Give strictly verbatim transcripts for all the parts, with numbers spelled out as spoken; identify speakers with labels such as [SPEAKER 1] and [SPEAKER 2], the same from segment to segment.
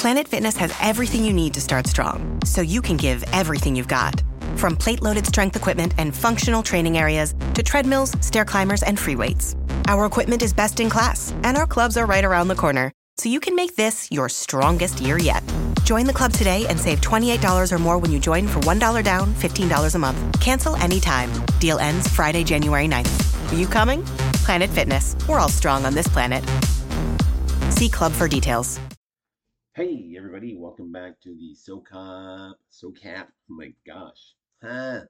[SPEAKER 1] Planet Fitness has everything you need to start strong, so you can give everything you've got. From plate-loaded strength equipment and functional training areas to treadmills, stair climbers, and free weights. Our equipment is best in class, and our clubs are right around the corner, so you can make this your strongest year yet. Join the club today and save twenty-eight dollars or more when you join for one dollar down, fifteen dollars a month. Cancel anytime. Deal ends Friday, January ninth. Are you coming? Planet Fitness. We're all strong on this planet. See club for details.
[SPEAKER 2] Hey everybody, welcome back to the SoCap, SoCap, oh my gosh, huh?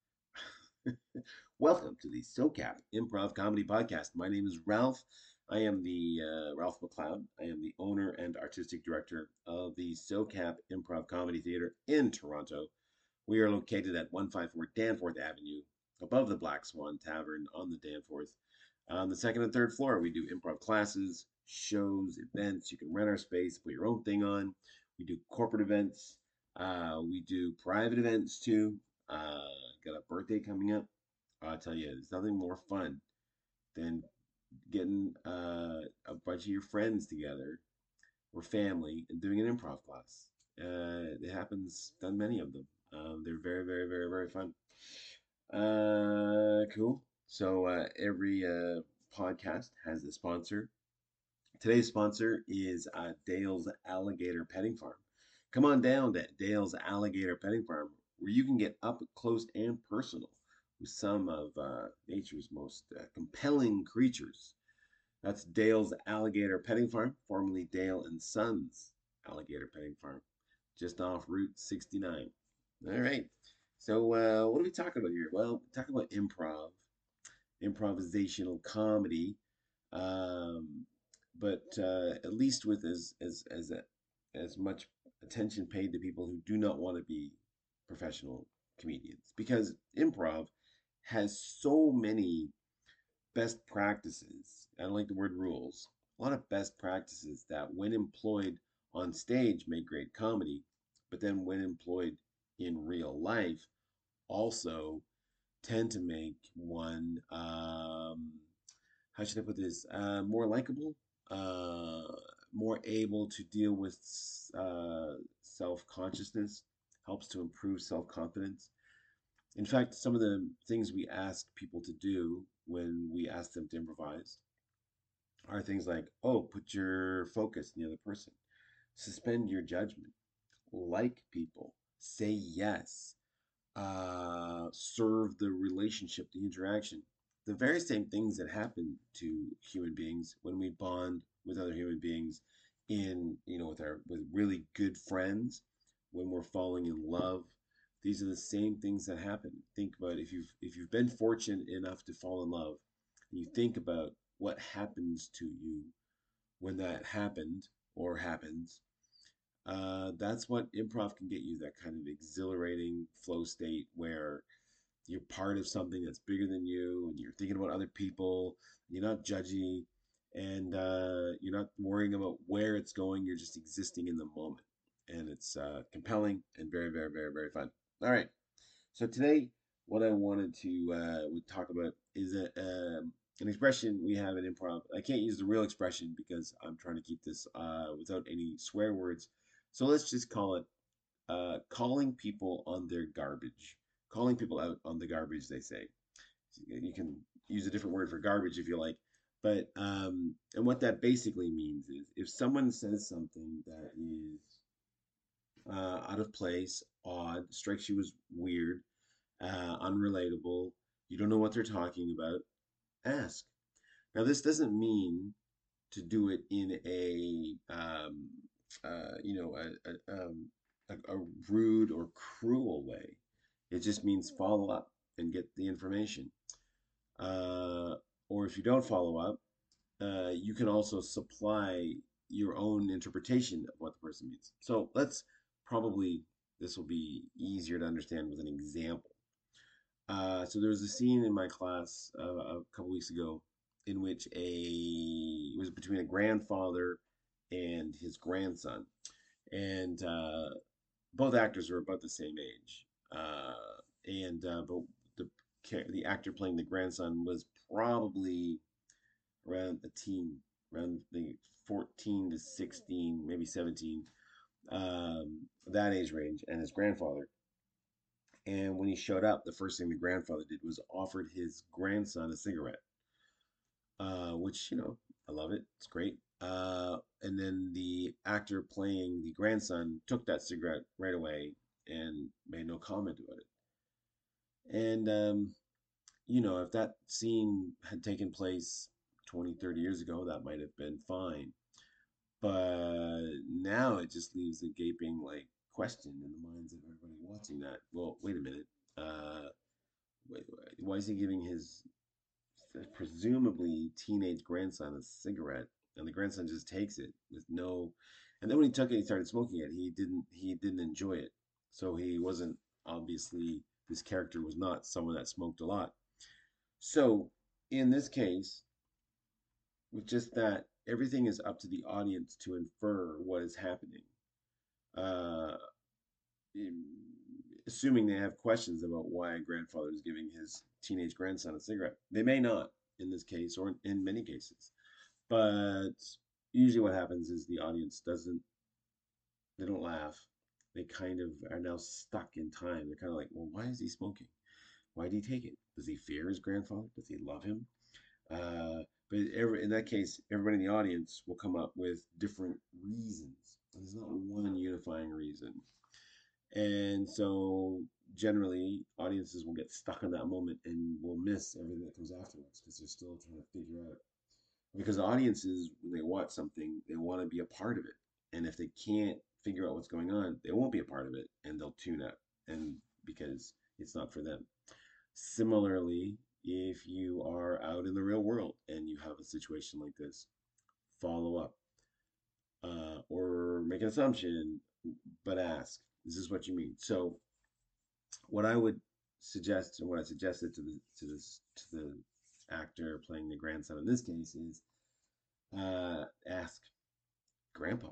[SPEAKER 2] Welcome to the SoCap Improv Comedy Podcast. My name is Ralph. I am the uh, Ralph McLeod. I am the owner and artistic director of the SoCap Improv Comedy Theater in Toronto. We are located at one fifty-four Danforth Avenue, above the Black Swan Tavern on the Danforth. On the second and third floor, we do improv classes, shows, events. You can rent our space, put your own thing on. We do corporate events. Uh, we do private events too. Uh, got a birthday coming up. I'll tell you, there's nothing more fun than getting uh, a bunch of your friends together or family and doing an improv class. Uh, it happens, done many of them. Um, they're very, very, very, very fun. Uh, cool. So uh, every uh, podcast has a sponsor. Today's sponsor is uh, Dale's Alligator Petting Farm. Come on down to Dale's Alligator Petting Farm, where you can get up close and personal with some of uh, nature's most uh, compelling creatures. That's Dale's Alligator Petting Farm, formerly Dale and Sons Alligator Petting Farm, just off Route sixty-nine. All right. So uh, what are we talking about here? Well, we're talking about improv, improvisational comedy, um, but uh, at least with as as as a, as much attention paid to people who do not want to be professional comedians, because improv has so many best practices. I don't like the word rules. A lot of best practices that, when employed on stage, make great comedy, but then when employed in real life, also tend to make one, um, how should I put this, uh, more likable, uh, more able to deal with uh, self-consciousness, helps to improve self-confidence. In fact, some of the things we ask people to do when we ask them to improvise are things like, oh, put your focus in the other person, suspend your judgment, like people, say yes, uh, serve the relationship, the interaction. The very same things that happen to human beings when we bond with other human beings in, you know, with our with really good friends, when we're falling in love. These are the same things that happen. Think about if you've if you've been fortunate enough to fall in love, and you think about what happens to you when that happened or happens. Uh, that's what improv can get you, that kind of exhilarating flow state where you're part of something that's bigger than you and you're thinking about other people. You're not judgy, and uh, you're not worrying about where it's going. You're just existing in the moment. And it's uh, compelling and very, very, very, very fun. All right. So today, what I wanted to uh, talk about is a, um, an expression we have in improv. I can't use the real expression because I'm trying to keep this uh, without any swear words. So let's just call it uh, calling people on their garbage. Calling people out on the garbage they say. You can use a different word for garbage if you like. But, um, and what that basically means is if someone says something that is uh, out of place, odd, strikes you as weird, uh, unrelatable, you don't know what they're talking about, ask. Now, this doesn't mean to do it in a, um, uh, you know, a, a, um, a, a rude or cruel way. It just means follow up and get the information. Uh, or if you don't follow up, uh, you can also supply your own interpretation of what the person means. So let's probably, this will be easier to understand with an example. Uh, so there was a scene in my class uh, a couple weeks ago in which a it was between a grandfather and his grandson, and uh, both actors were about the same age, uh, and uh, but the the actor playing the grandson was probably around a teen, around the fourteen to sixteen, maybe seventeen, um, that age range, and his grandfather. And when he showed up, the first thing the grandfather did was offered his grandson a cigarette, uh, which, you know, I love it. It's great. Uh, and then the actor playing the grandson took that cigarette right away and made no comment about it. And, um, you know, if that scene had taken place twenty, thirty years ago, that might have been fine. But now it just leaves a gaping, like, question in the minds of everybody watching that. Well, wait a minute. Uh, wait, why is he giving his presumably teenage grandson a cigarette, and the grandson just takes it with no. And then when he took it, he started smoking it. He didn't. He didn't enjoy it, so he wasn't obviously. This character was not someone that smoked a lot. So in this case, with just that, everything is up to the audience to infer what is happening. Uh, Assuming they have questions about why a grandfather is giving his teenage grandson a cigarette. They may not in this case, or in many cases. But usually what happens is the audience doesn't, they don't laugh. They kind of are now stuck in time. They're kind of like, well, why is he smoking? Why did he take it? Does he fear his grandfather? Does he love him? Uh, but every, in that case, everybody in the audience will come up with different reasons. There's not one unifying reason. And so generally, audiences will get stuck in that moment and will miss everything that comes afterwards because they're still trying to figure out. Because audiences, when they watch something, they want to be a part of it. And if they can't figure out what's going on, they won't be a part of it and they'll tune out and because it's not for them. Similarly, if you are out in the real world and you have a situation like this, follow up uh, or make an assumption, but ask, is this what you mean? So what I would suggest, and what I suggested to the to this to the actor playing the grandson in this case is uh, ask Grandpa,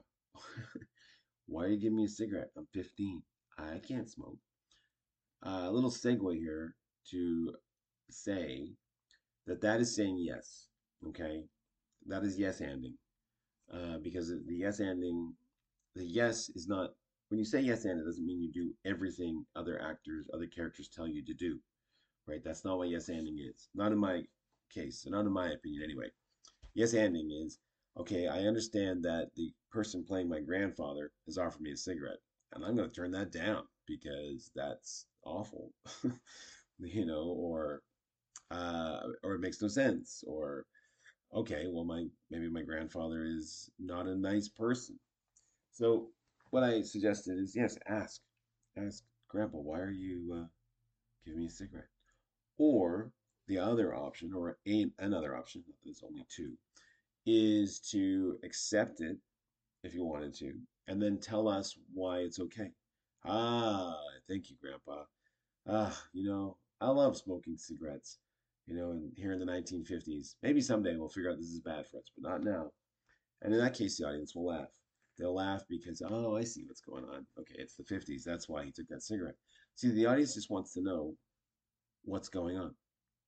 [SPEAKER 2] why are you giving me a cigarette? I'm fifteen. I can't smoke. Uh, a little segue here to say that that is saying yes. Okay, that is yes anding uh, because the yes anding, the yes is not when you say yes and it doesn't mean you do everything other actors, other characters tell you to do. Right? That's not what yes anding is. Not in my case, not in my opinion anyway. Yes anding is okay, I understand that the person playing my grandfather has offered me a cigarette, and I'm going to turn that down because that's awful, you know, or uh, or it makes no sense, or okay, well, my maybe my grandfather is not a nice person. So what I suggested is yes, ask, ask Grandpa, why are you uh, giving me a cigarette? Or the other option, or a, another option, there's only two, is to accept it if you wanted to, and then tell us why it's okay. Ah, thank you, Grandpa. Ah, you know, I love smoking cigarettes, you know, and here in the nineteen fifties. Maybe someday we'll figure out this is bad for us, but not now. And in that case, the audience will laugh. They'll laugh because, oh, I see what's going on. Okay, it's the fifties. That's why he took that cigarette. See, the audience just wants to know what's going on.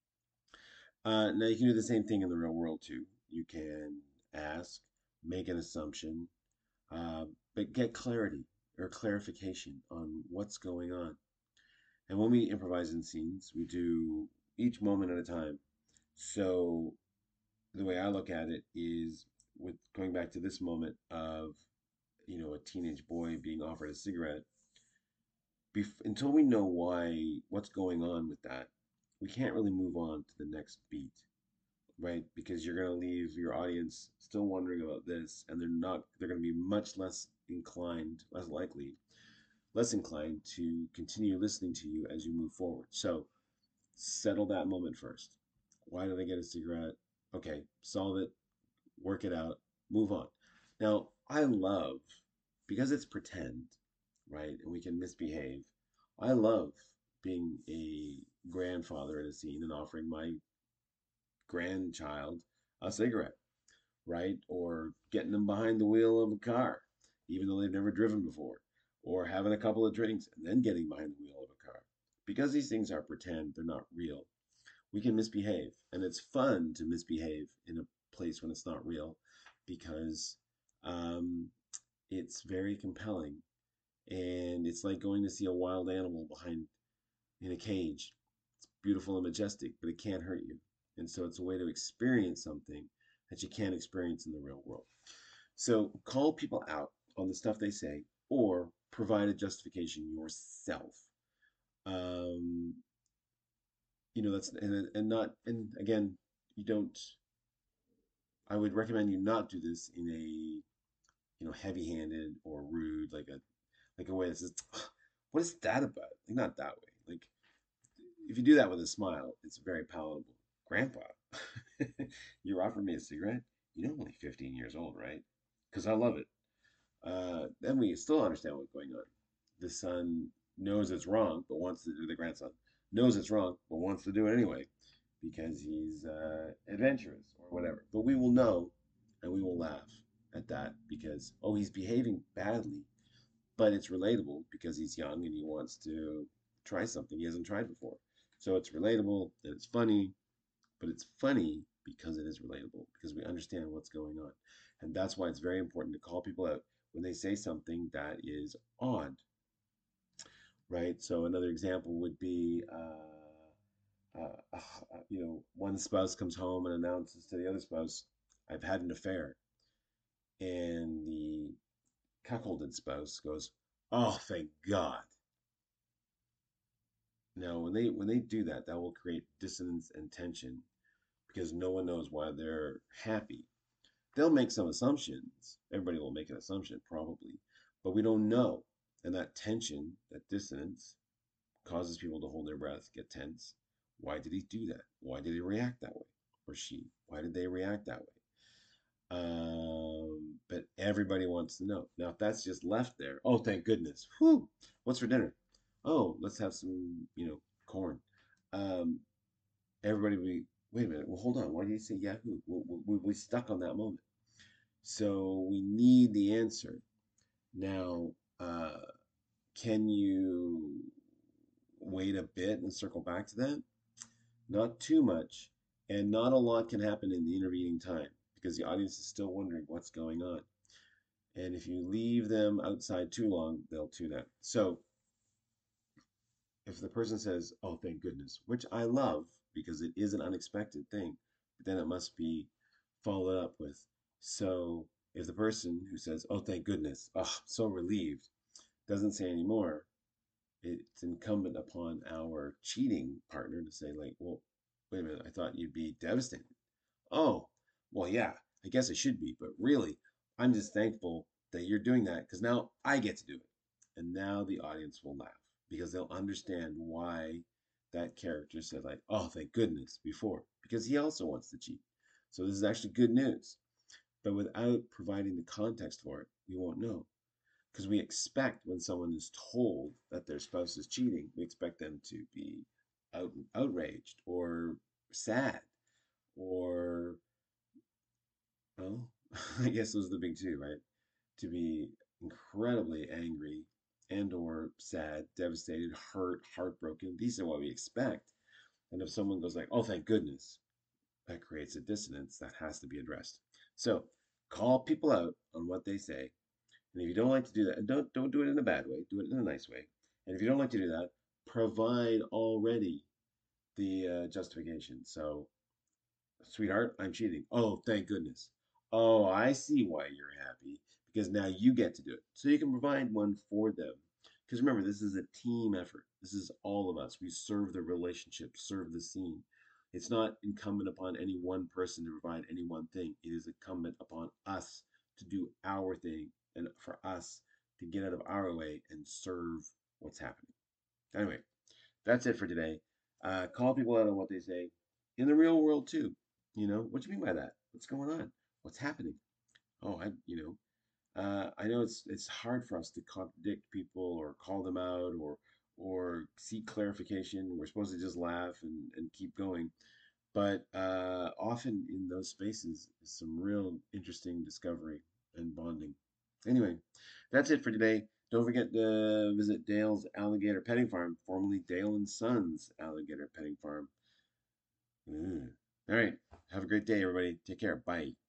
[SPEAKER 2] Uh, now, you can do the same thing in the real world, too. You can ask, make an assumption, uh, but get clarity or clarification on what's going on. And when we improvise in scenes, we do each moment at a time. So the way I look at it is with going back to this moment of, you know, a teenage boy being offered a cigarette, bef- until we know why, what's going on with that, we can't really move on to the next beat, right? Because you're going to leave your audience still wondering about this, and they're not, they're going to be much less inclined, less likely, less inclined to continue listening to you as you move forward. So settle that moment first. Why did I get a cigarette? Okay, solve it, work it out, move on. Now, I love, because it's pretend, right? And we can misbehave. I love being a grandfather in a scene and offering my grandchild a cigarette, right? Or getting them behind the wheel of a car, even though they've never driven before, or having a couple of drinks and then getting behind the wheel of a car. Because these things are pretend, they're not real. We can misbehave, and it's fun to misbehave in a place when it's not real because um, it's very compelling, and it's like going to see a wild animal behind in a cage. It's beautiful and majestic, but it can't hurt you. And so it's a way to experience something that you can't experience in the real world. So call people out on the stuff they say or provide a justification yourself. Um, you know, that's and and not and again, you don't I would recommend you not do this in a, you know, heavy-handed or rude, like a like a way that says, "What is that about?" Like not that way. Like if you do that with a smile, it's very palatable. Grandpa, you're offering me a cigarette? You know I'm only fifteen years old, right? Because I love it. Uh, then we still understand what's going on. The son knows it's wrong, but wants to do the grandson knows it's wrong, but wants to do it anyway because he's uh, adventurous or whatever. But we will know and we will laugh at that because, oh, he's behaving badly, but it's relatable because he's young and he wants to try something he hasn't tried before. So it's relatable and it's funny, but it's funny because it is relatable, because we understand what's going on. And that's why it's very important to call people out when they say something that is odd, right? So another example would be, uh, uh, uh, you know, one spouse comes home and announces to the other spouse, I've had an affair. And the cuckolded spouse goes, oh, thank God. Now, when they when they do that, that will create dissonance and tension because no one knows why they're happy. They'll make some assumptions. Everybody will make an assumption, probably, but we don't know. And that tension, that dissonance, causes people to hold their breath, get tense. Why did he do that? Why did he react that way? Or she? Why did they react that way? Um, but everybody wants to know. Now, if that's just left there, oh, thank goodness. Whew, what's for dinner? Oh, let's have some, you know, corn. Um, everybody will be, wait a minute, well, hold on. Why do you say Yahoo? We, we, we stuck on that moment. So we need the answer. Now, uh, can you wait a bit and circle back to that? Not too much, and not a lot can happen in the intervening time because the audience is still wondering what's going on. And if you leave them outside too long, they'll tune out. So if the person says, oh, thank goodness, which I love because it is an unexpected thing, but then it must be followed up with, so if the person who says, oh, thank goodness, oh, so relieved, doesn't say anymore, it's incumbent upon our cheating partner to say, like, well, wait a minute, I thought you'd be devastated. Oh, well, yeah, I guess I should be, but really, I'm just thankful that you're doing that because now I get to do it. And now the audience will laugh because they'll understand why that character said, like, oh, thank goodness, before, because he also wants to cheat. So this is actually good news. But without providing the context for it, we won't know. Because we expect when someone is told that their spouse is cheating, we expect them to be out, outraged or sad or, well, I guess those are the big two, right? To be incredibly angry and or sad, devastated, hurt, heartbroken. These are what we expect. And if someone goes like, oh, thank goodness, that creates a dissonance that has to be addressed. So call people out on what they say. And if you don't like to do that, and don't don't do it in a bad way, do it in a nice way. And if you don't like to do that, provide already the uh, justification. So, sweetheart, I'm cheating. Oh, thank goodness. Oh, I see why you're happy because now you get to do it. So you can provide one for them. Because remember, this is a team effort. This is all of us. We serve the relationship, serve the scene. It's not incumbent upon any one person to provide any one thing. It is incumbent upon us to do our thing and for us to get out of our way and serve what's happening. Anyway, that's it for today. Uh, call people out on what they say in the real world too. You know, what do you mean by that? What's going on? What's happening? Oh, I, you know, uh, I know it's it's hard for us to contradict people or call them out or or seek clarification. We're supposed to just laugh and, and keep going. But uh, often in those spaces is some real interesting discovery and bonding. Anyway, that's it for today. Don't forget to visit Dale's Alligator Petting Farm, formerly Dale and Sons Alligator Petting Farm. Mm. All right. Have a great day, everybody. Take care. Bye.